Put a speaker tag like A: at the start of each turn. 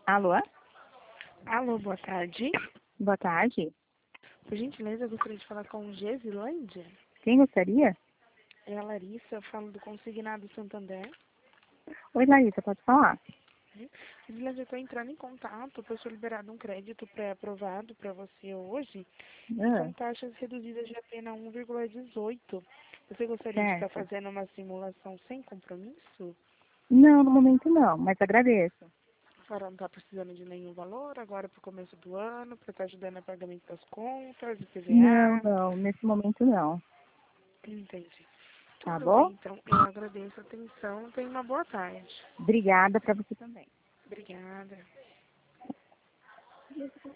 A: Alô?
B: Alô, boa tarde.
A: Boa tarde.
B: Por gentileza, eu gostaria de falar com Gesilândia.
A: Quem gostaria?
B: É a Larissa, eu falo do Consignado Santander.
A: Oi, Larissa, pode falar?
B: Gesilândia, eu estou entrando em contato para ser liberado um crédito pré-aprovado para você hoje e
A: Ah,
B: com taxas reduzidas de apenas 1,18. Você gostaria de estar
A: certo.
B: fazendo uma simulação sem compromisso?
A: Não, no momento não, mas agradeço.
B: A senhora não está precisando de nenhum valor agora para o começo do ano, para estar ajudando a pagamento das contas,
A: Não,
B: IPVA?
A: não, nesse momento não.
B: Entendi.
A: Tá
B: Tudo
A: bom?
B: bem, então eu agradeço a atenção. Tenha uma boa tarde.
A: Obrigada para você também.
B: Obrigada.